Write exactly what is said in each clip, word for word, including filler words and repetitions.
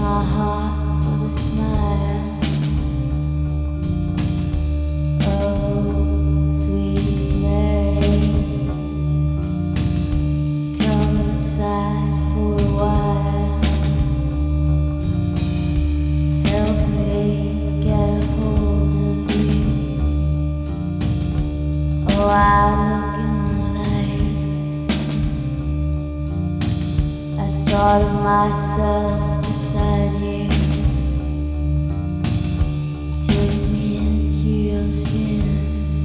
my heart with a smile. Oh, sweet Mary, come inside for a while. Help me get a hold of you. Oh, I look in the light. I thought of myself beside you. Take me into your skin.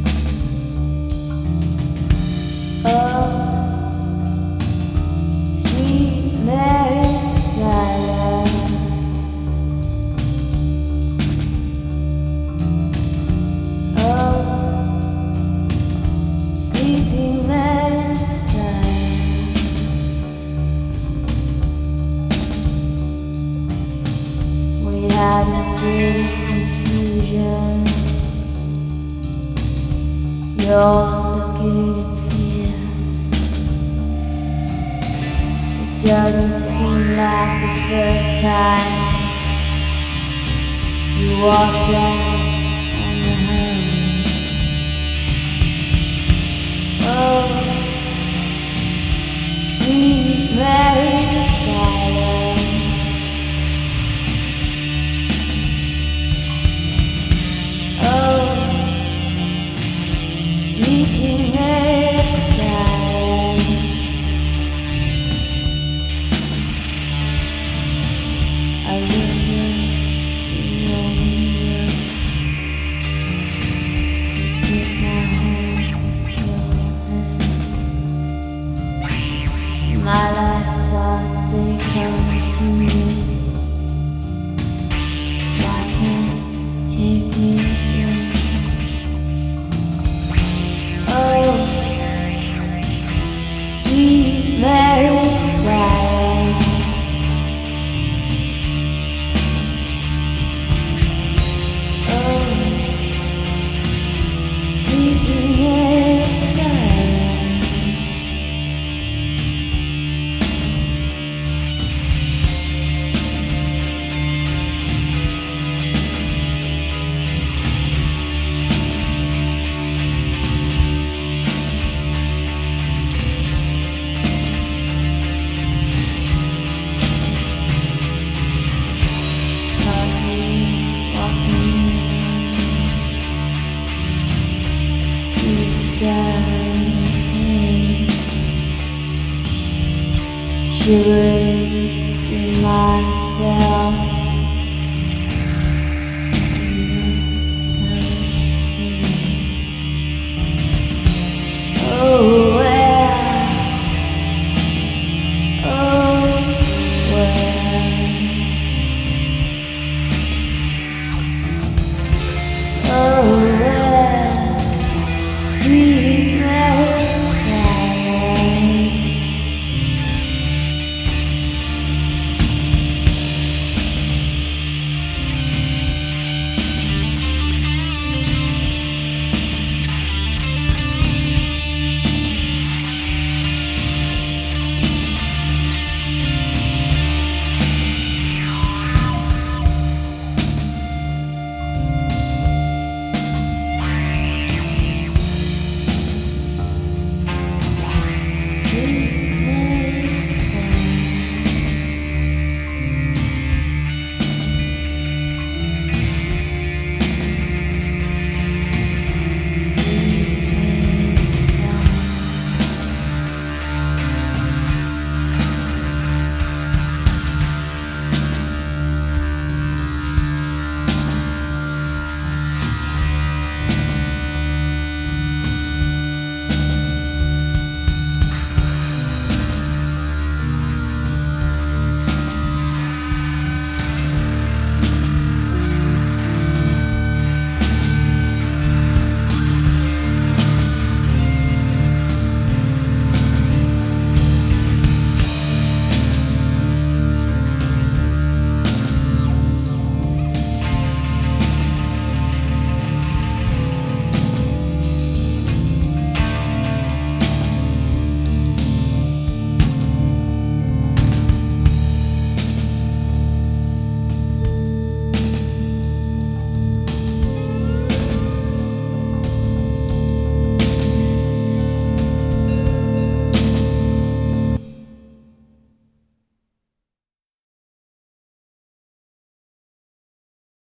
Oh, sweet Mary silence. Oh, sleeping Mary silence. We had a state of confusion. You're looking at fear. It doesn't seem like the first time you walked out on the hurry. Oh, sweet Mary silence. Oh, sleeping Mary silence. I linger in your window. You take my hand, your hand. My last thoughts say come to me. Why can't you take me again? Oh, sweet Mary silence. Oh, sleeping Mary silence. Shivering in myself.